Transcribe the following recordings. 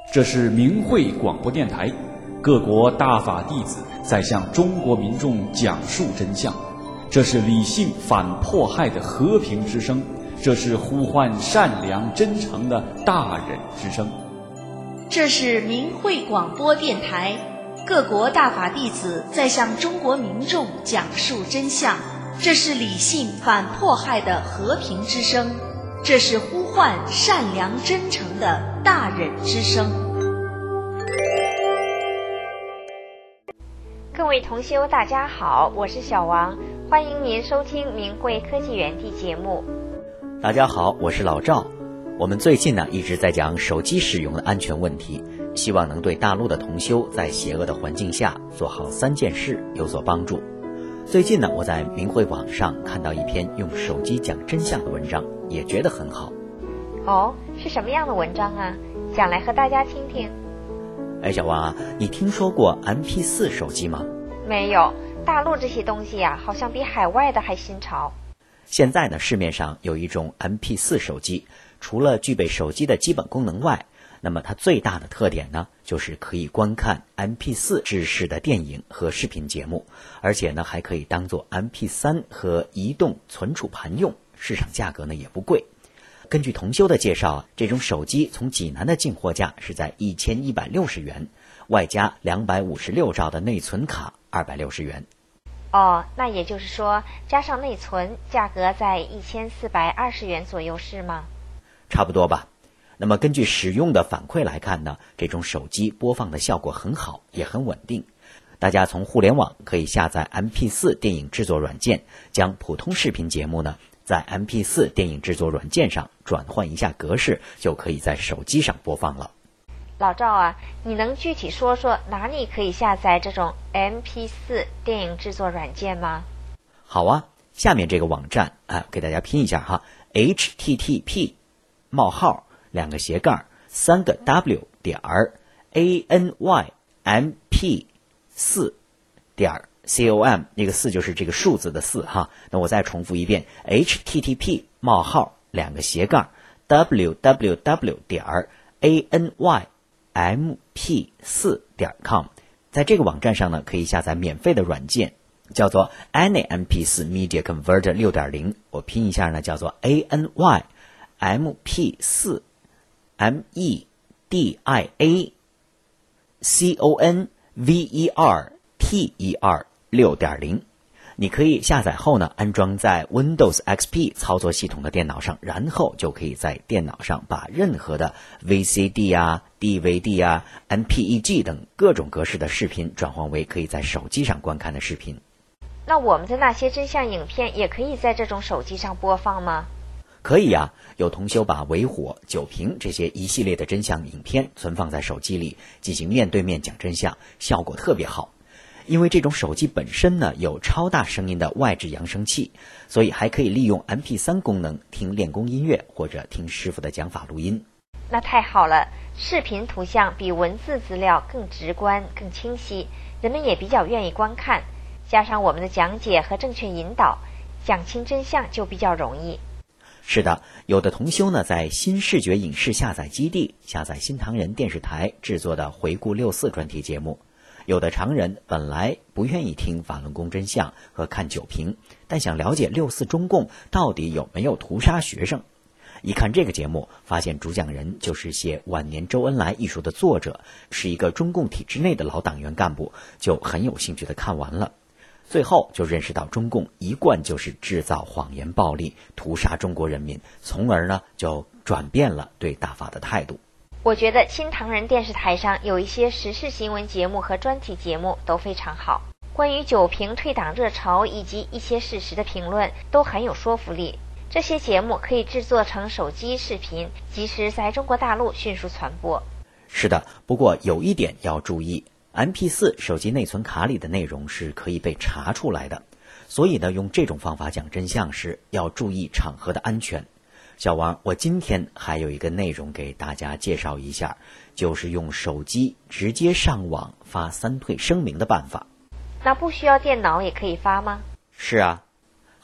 这是明慧广播电台，各国大法弟子在向中国民众讲述真相。这是理性反迫害的和平之声，这是呼唤善良真诚的大忍之声。 这是明慧广播电台，各国大法弟子在向中国民众讲述真相。这是理性反迫害的和平之声，这是呼唤善良真诚的大忍之声。 各位同修大家好，我是小王，欢迎您收听明慧科技园地节目。 大家好，我是老赵。我们最近一直在讲手机使用的安全问题，希望能对大陆的同修在邪恶的环境下做好3件事有所帮助。最近我在明慧网上看到一篇用手机讲真相的文章，也觉得很好。 哦，是什么样的文章啊？讲来和大家听听。 小王你听说过 MP4 手机吗？ 没有，大陆这些东西好像比海外的还新潮。 现在市面上有一种 MP4 手机，除了具备手机的基本功能外，那么它最大的特点就是可以观看 MP4 制式的电影和视频节目，而且还可以当做 MP3 和移动存储盘用，市场价格也不贵。根据同修的介绍，这种手机从济南的进货价是在1160元，外加256兆的内存卡260元。 哦，那也就是说加上内存，价格在1420元左右是吗？ 差不多吧。那么根据使用的反馈来看这种手机播放的效果很好，也很稳定。大家从互联网可以下载 MP4 电影制作软件，将普通视频节目在 MP4 电影制作软件上转换一下格式，就可以在手机上播放了。 老赵你能具体说说哪里可以下载这种 MP4 电影制作软件吗？ 好啊，下面这个网站给大家拼一下哈 http://3 个 w 点 anymp4.com， 那个4就是这个数字的4哈。那我再重复一遍 http://2 个斜杠 www 点 anymp4.com。 在这个网站上可以下载免费的软件，叫做 AnyMP4 Media Converter 6.0， 我拼一下叫做 ANYMP4 MEDIA CONVERTER 6.0。 你可以下载后安装在 Windows XP 操作系统的电脑上，然后就可以在电脑上把任何的 VCD DVD MPEG 等各种格式的视频转换为可以在手机上观看的视频。 那我们的那些真相影片也可以在这种手机上播放吗？ 可以有同修把维火、酒瓶这些一系列的真相影片存放在手机里，进行面对面讲真相，效果特别好。因为这种手机本身有超大声音的外置扬声器，所以还可以利用 MP3 功能听练功音乐或者听师傅的讲法录音。 那太好了，视频图像比文字资料更直观更清晰，人们也比较愿意观看，加上我们的讲解和正确引导，讲清真相就比较容易。 是的，有的同修在新视觉影视下载基地下载新唐人电视台制作的回顾64专题节目。有的常人本来不愿意听法轮功真相和看酒瓶，但想了解64中共到底有没有屠杀学生。一看这个节目，发现主讲人就是写《晚年周恩来》一书的作者，是一个中共体制内的老党员干部，就很有兴趣的看完了。最后就认识到中共一贯就是制造谎言暴力，屠杀中国人民，从而就转变了对大法的态度。 我觉得新唐人电视台上有一些时事新闻节目和专题节目都非常好，关于酒瓶退党热潮以及一些事实的评论都很有说服力。这些节目可以制作成手机视频，及时在中国大陆迅速传播。 是的，不过有一点要注意， MP4 手机内存卡里的内容是可以被查出来的，所以用这种方法讲真相时要注意场合的安全。小王，我今天还有一个内容给大家介绍一下，就是用手机直接上网发3退声明的办法。 那不需要电脑也可以发吗？ 是啊，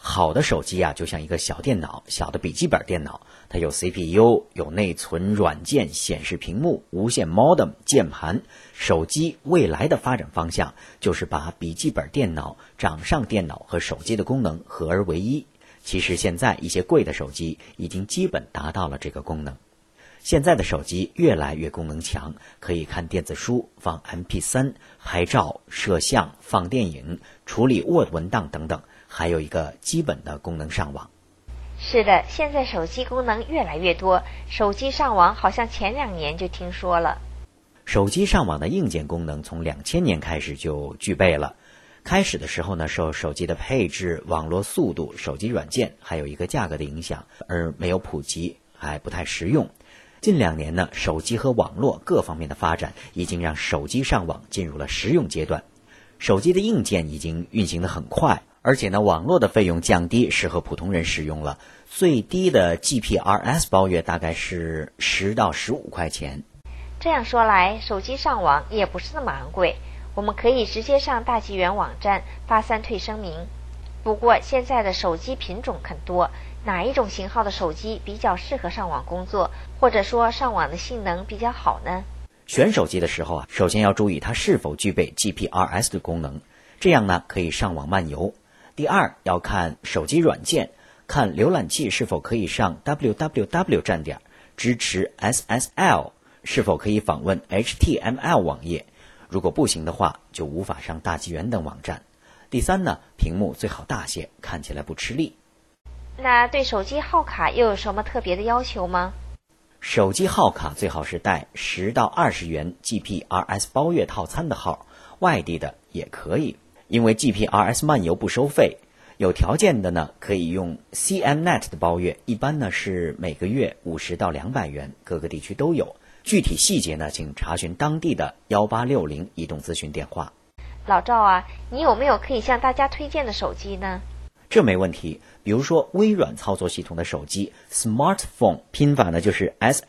好的手机啊，就像一个小电脑，小的笔记本电脑，它有 CPU， 有内存、软件、显示屏幕、无线 modem、键盘。手机未来的发展方向就是把笔记本电脑、掌上电脑和手机的功能合而为一。其实现在一些贵的手机已经基本达到了这个功能。现在的手机越来越功能强，可以看电子书、放 MP3、拍照、摄像、放电影、处理 Word 文档等等，还有一个基本的功能上网。 是的，现在手机功能越来越多，手机上网好像前2年就听说了。 手机上网的硬件功能从2000年开始就具备了。开始的时候呢，受手机的配置、网络速度、手机软件还有一个价格的影响，而没有普及，还不太实用。近2年呢，手机和网络各方面的发展已经让手机上网进入了实用阶段。手机的硬件已经运行得很快，而且呢，网络的费用降低，适合普通人使用了。最低的 GPRS 包月大概是10到15块钱。 这样说来，手机上网也不是那么昂贵，我们可以直接上大纪元网站发3退声明。不过现在的手机品种很多，哪一种型号的手机比较适合上网工作，或者说上网的性能比较好呢？ 选手机的时候啊，首先要注意它是否具备 GPRS 的功能，这样呢可以上网漫游。第二，要看手机软件，看浏览器是否可以上 www 站点，支持 SSL， 是否可以访问 HTML 网页。如果不行的话，就无法上大纪元等网站。第三呢，屏幕最好大些，看起来不吃力。 那对手机号卡又有什么特别的要求吗？ 手机号卡最好是带10到20元 GPRS 包月套餐的号，外地的也可以，因为 GPRS 漫游不收费。有条件的呢，可以用 CMNet 的包月，一般呢是每个月50到200元，各个地区都有。具体细节呢，请查询当地的1860移动咨询电话。 老赵啊，你有没有可以向大家推荐的手机呢？ 这没问题，比如说微软操作系统的手机 Smartphone， 拼法呢就是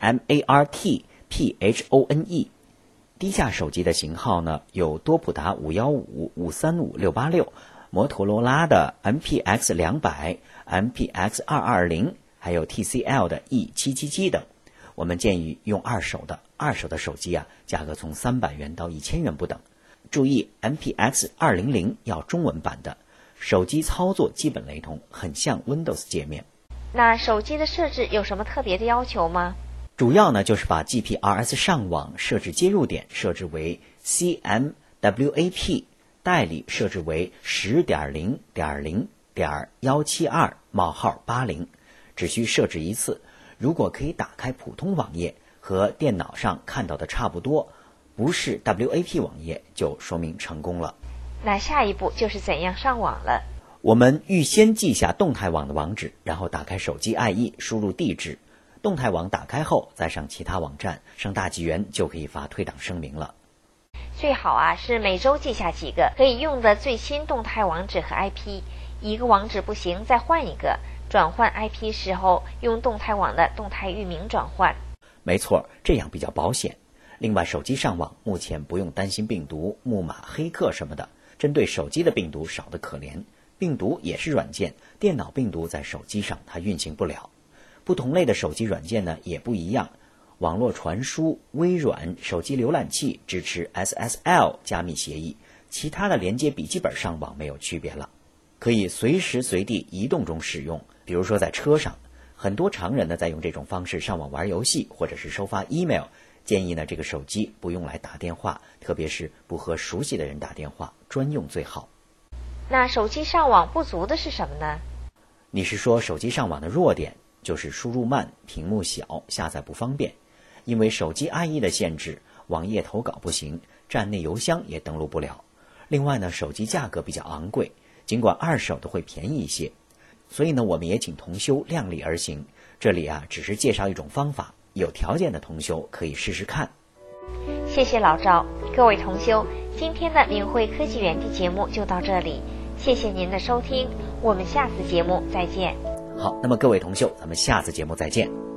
SMARTPHONE。低价手机的型号呢有多普达515、535、686，摩托罗拉的 MPX200、MPX220， 还有 TCL 的 E777 等。我们建议用二手的手机啊，价格从300元到1000元不等。注意 MPX200 要中文版的。手机操作基本雷同，很像 Windows 界面。 那手机的设置有什么特别的要求吗？ 主要呢就是把 GPRS 上网设置接入点设置为 CMWAP， 代理设置为 10.0.0.172:80，只需设置一次。如果可以打开普通网页，和电脑上看到的差不多，不是 WAP 网页，就说明成功了。 那下一步就是怎样上网了？ 我们预先记下动态网的网址，然后打开手机 IE， 输入地址。动态网打开后，再上其他网站，上大纪元就可以发退档声明了。 最好啊是每周记下几个可以用的最新动态网址和 IP， 一个网址不行再换一个，转换 IP 时候用动态网的动态域名转换。 没错，这样比较保险。另外，手机上网目前不用担心病毒、木马、黑客什么的。针对手机的病毒少得可怜，病毒也是软件，电脑病毒在手机上它运行不了。不同类的手机软件呢也不一样，网络传输，微软手机浏览器支持 SSL 加密协议，其他的连接笔记本上网没有区别了，可以随时随地移动中使用。比如说在车上，很多常人呢在用这种方式上网玩游戏或者是收发 email。建议呢，这个手机不用来打电话，特别是不和熟悉的人打电话，专用最好。 那手机上网不足的是什么呢？ 你是说手机上网的弱点就是输入慢、屏幕小、下载不方便？因为手机 IE 的限制，网页投稿不行，站内邮箱也登录不了。另外呢，手机价格比较昂贵，尽管二手的会便宜一些。所以呢，我们也请同修量力而行。这里啊，只是介绍一种方法。有条件的同修可以试试看。 谢谢老赵，各位同修，今天的明慧科技园地节目就到这里，谢谢您的收听，我们下次节目再见。 好，那么各位同修，咱们下次节目再见。